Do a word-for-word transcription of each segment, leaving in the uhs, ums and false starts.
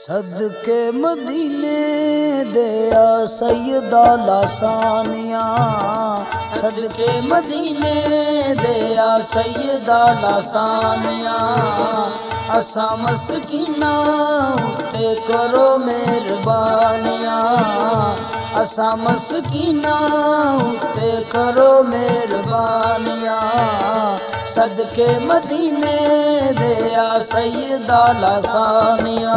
सदके मदीने दया सैयदा लासानिया, सदके मदीने दया सैयदा लासानिया। असा मसकीना उत्ते करो मेहरबानिया, असा मसकीना उत्ते करो मेहरबानिया। सदके मदीने दया सैयदा लासानिया।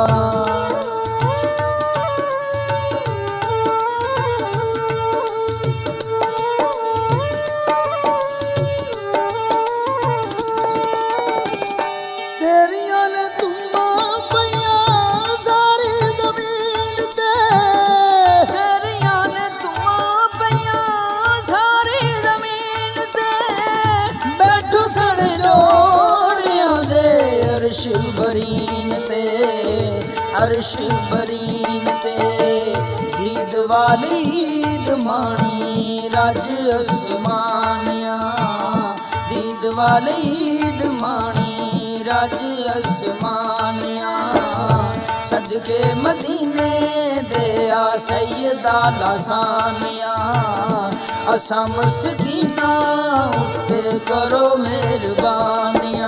तेरियां ने तुम्मा पईया सारी जमीन ते, तेरियां ने तुम्मा पईया सारी जमीन ते। बैठो सड़े लोड़ियां दे अर्श बरीन ते, अर्श बरीन ते। ईद वाली ईद मानी रज आसमानिया, ईद वाली ईद मानी रज आसमानिया। सदके मदीने दया सैयदा लासानिया। असा मसकीना उत्ते करो मेहरबानिया।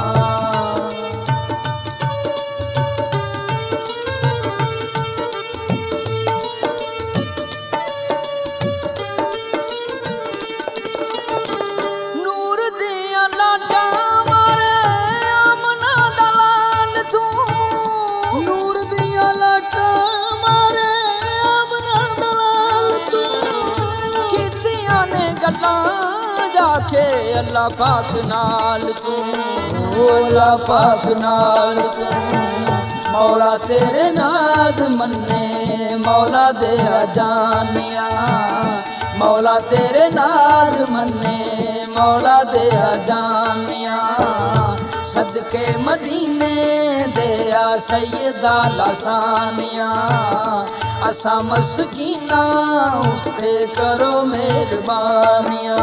जाके अल्लाह पाक नाल तू, अल्लाह पाक नाल तू। मौला तेरे नाज मन्ने मौला दे जानिया, मौला तेरे नाज मन्ने मौला दे जानिया। सदके मदीने दया सैयदा लासानिया। असा मसकीना उत्ते करो मेहरबानिया।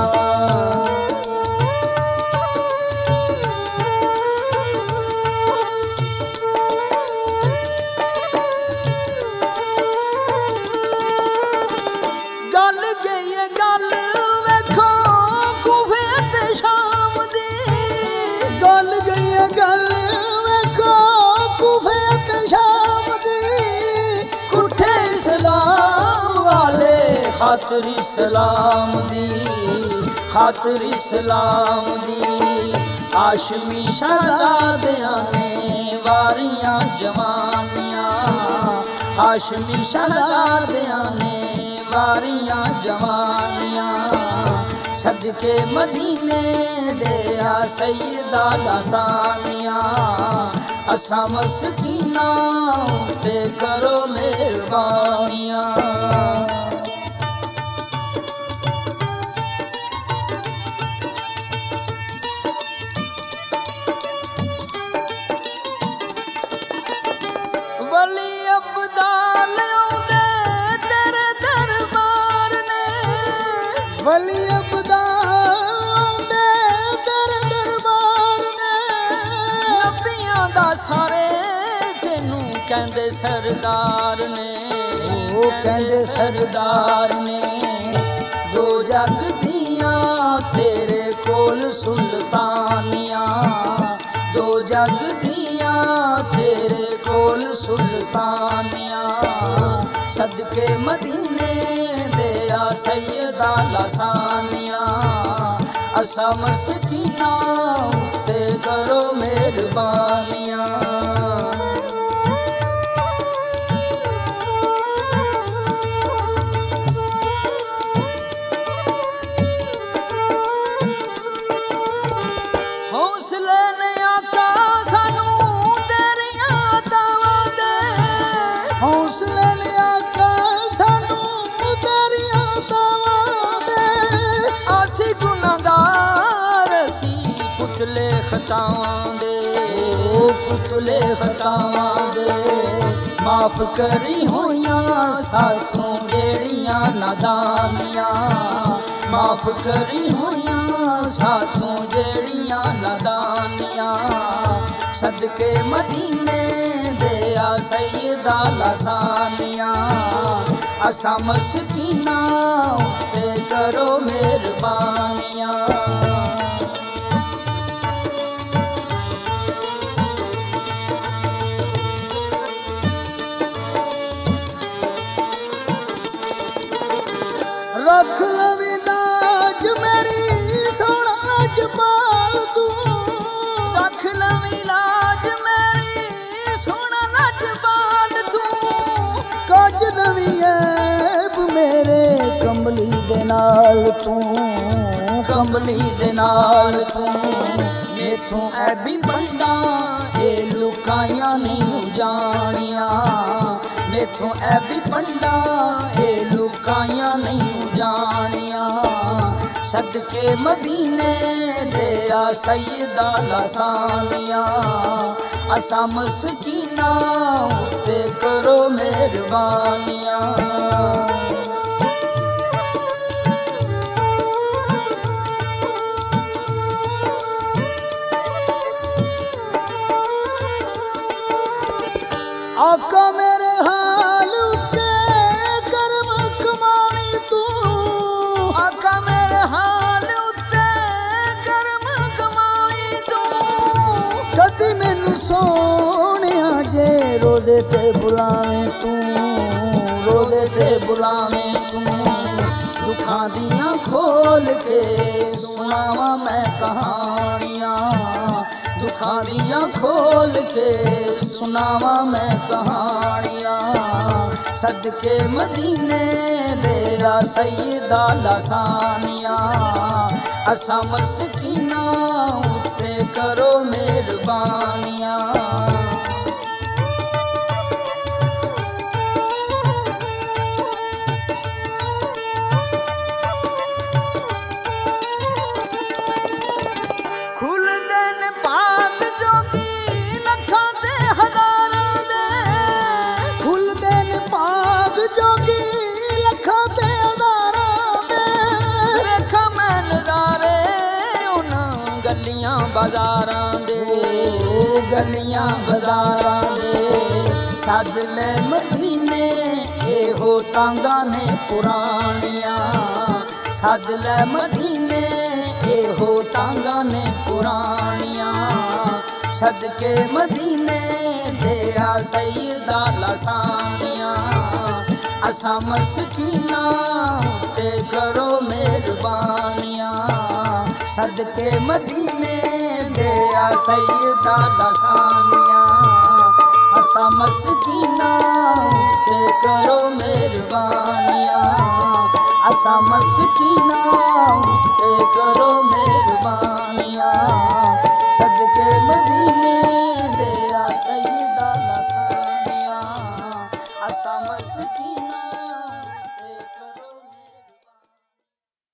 गल गई गल वेखो कूफे ते शाम दी, गल गई गल वेखो कूफे ते शाम दी। कुठे इस्लाम वाले खातिर इस्लाम दी, खातिर इस्लाम दी। हाशमी शहजादियां ने वारियां जवानियां, हाशमी शहजादियां ने वारियां जवानियां। सदके मदीने दया सैयदा लासानिया। असा मसकीना उत्ते करो मेहरबानिया। वली अब्दाल औंदे तेरे दरबार ने, वली अब्दाल औंदे तेरे दरबार ने। नबियां दा सारे तेनू कहंदे सरदार ने, ओ कहंदे सरदार ने। दो जग दियां तेरे कोल सुल्तानियां, दो जग दियां तेरे कोल सुल्तानिया। सदके मदीने दया सैयदा लासानिया। असा मसकीना उत्ते करो मेहरबानिया। हौसले ने आका सानू तेरियां अतावां दे, हौसले ने आका सानू तेरियां अतावां दे। असी गुनाहगार असी पुतले खतावां दे, ओ पुतले खतावां दे। माफ करी होइयां साथों जेड़ियां नादानियां, माफ करी होइयां साथों जेड़ियां नादानियां। सदके मदीने दया आ सैयदा लसानियां असा मस्कीना उत्ते करो मेहरबानियां रख लवी लाज मेरी सोना जपाल तू रख लवी लाज मेरी सोना जपाल तू कज लवी ऐब मेरे कंबली दे नाल तू कंबली दे नाल तू मेथों ऐबी बंदा ए लुकाया नहीं जानिया मेथों ऐबी बंदा ए लुकाया नहीं जानिया सदके मदीने दे आ सैयदा लसानिया असा मस्कीना उत्ते करो मेहरबानियां आका मेरे हाल उत्ते कर्म कमाई तू आका मेरे हाल उत्ते कर्म कमाई तू कदी मैनू सोनिया जे रोजे ते बुलावे तू रोजे ते बुलावे तू दुखां दियां खोल के सुनावा मैं कहानियां दुखां दियां खोल के सुनावा मैं कहानियां सदके मदीने दे आ सैयदा लसानियां असा मस्कीना उत्ते करो मेहरबानियां बाजारां दे गलियां बाजारां दे सद ले मदीने एहो तांगा ने पुरानियां सद ले मदीने एहो तांगा ने पुरानियां सदके मदीने दे आ सैयदा लसानियां असा मस्कीना उत्ते करो मेहरबानियां सदके मदीने दे आ सैयदा लसानियां असा मस्कीना उत्ते करो मेहरबानियां असा मस्कीना उत्ते करो मेहरबानियां